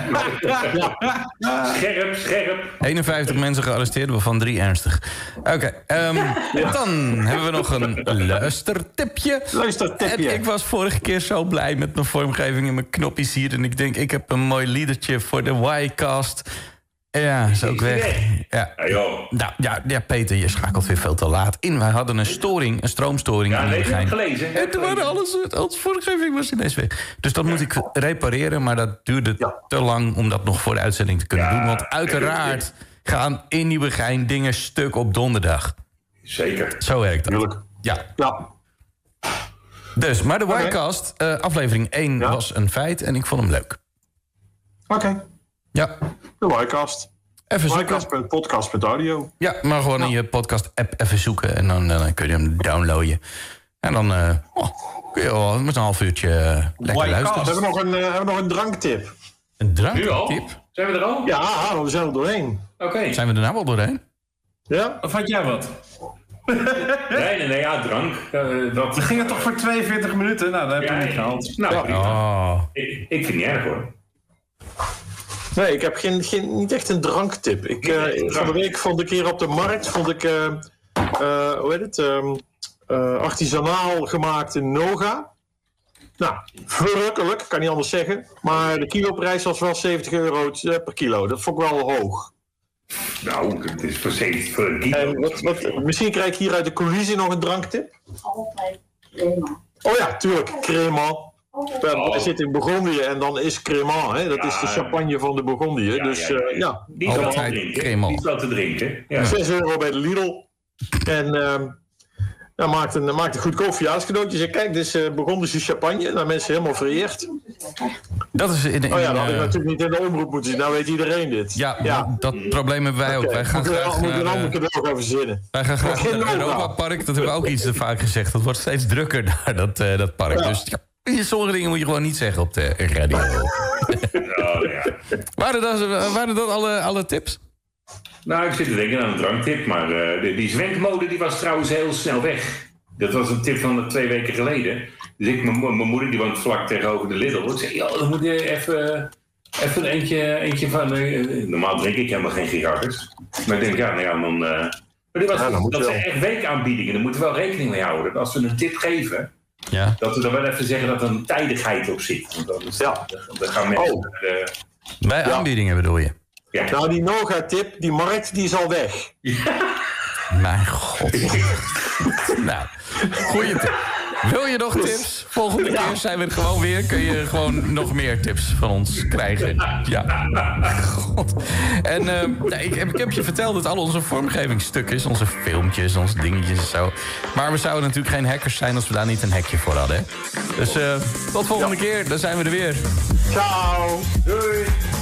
Scherp. 51 mensen gearresteerd, waarvan 3 ernstig. Oké, dan hebben we nog een luistertipje. En ik was vorige keer zo blij met mijn vormgeving en mijn knopjes hier. En ik denk, ik heb een mooi liedertje voor de Y-cast. Ja, is ook weg. Ja. Nou, ja, Peter, je schakelt weer veel te laat in. Wij hadden een stroomstoring. Ja, nee, ik heb het gelezen. En toen waren alles vormgeving was ineens weg. Dus dat moet ik repareren, maar dat duurde te lang om dat nog voor de uitzending te kunnen doen. Want uiteraard gaan in Nieuwegein dingen stuk op donderdag. Zeker. Zo werkt dat. Tuurlijk. Ja. Dus, maar de Y-cast, aflevering 1 was een feit en ik vond hem leuk. Oké. Ja. De Y-cast. Even zoeken. Y-cast.podcast.audio. Ja, maar gewoon in je podcast-app even zoeken en dan kun je hem downloaden. En dan kun je wel met een half uurtje lekker luisteren. We hebben nog een dranktip. Een dranktip? Nu al? Zijn we er al? Ja, we zijn er doorheen. Oké. Zijn we er nou wel doorheen? Ja? Of had jij wat? Nee, ja, drank. We gingen toch voor 42 minuten? Nou, dat heb je niet gehaald. Nou, ik vind het niet erg hoor. Nee, ik heb niet echt een dranktip. Van de week vond ik hier op de markt artisanaal gemaakte Noga. Nou, verrukkelijk, kan niet anders zeggen. Maar de kiloprijs was wel €70 per kilo. Dat vond ik wel hoog. Nou, het is voor 70 voor een kilo. En misschien krijg ik hier uit de coulissen nog een dranktip. Altijd crema. Oh ja, tuurlijk, crema. Wij zitten in Bourgondië en dan is crema, hè? Dat is de champagne van de Bourgondië. Ja, dus ja. Die is wel te drinken. Die is wel te drinken. Ja. €6 bij de Lidl. En maakt een goed koffiehuiscadeautje. Zeg, kijk, dit is Bourgondische champagne. Nou, mensen helemaal vereerd. Dat is dat had ik natuurlijk niet in de omroep moeten zien. Nou weet iedereen dit. Ja. Dat probleem hebben wij ook. Wij gaan graag een ander cadeau gaan verzinnen. Wij gaan graag naar het Europa-park. Dat hebben we ook iets te vaak gezegd. Dat wordt steeds drukker daar, dat park. Ja. Dus sommige dingen moet je gewoon niet zeggen op de radio. Waren dat alle tips? Nou, ik zit te denken aan een dranktip, maar die zwenkmode die was trouwens heel snel weg. Dat was een tip van 2 weken geleden. Dus mijn moeder die woont vlak tegenover de Lidl. Ik zei, dan moet je even een eentje van... normaal drink ik helemaal geen giganters. Maar ik denk, dan... maar dat zijn echt weekaanbiedingen. Daar moeten we wel rekening mee houden. Als we een tip geven... Ja. Dat we dan wel even zeggen dat er een tijdigheid op zit. Want dan gaan mensen... Bij aanbiedingen bedoel je? Ja. Nou, die Noga-tip, die markt, die is al weg. Ja. Mijn god. Nou, goeie tip. Wil je nog tips? Volgende keer zijn we er gewoon weer. Kun je gewoon nog meer tips van ons krijgen. Ja. God. En ik heb je verteld dat al onze vormgevingsstukjes, onze filmpjes, onze dingetjes en zo. Maar we zouden natuurlijk geen hackers zijn als we daar niet een hekje voor hadden. Hè? Dus tot volgende keer, dan zijn we er weer. Ciao. Doei.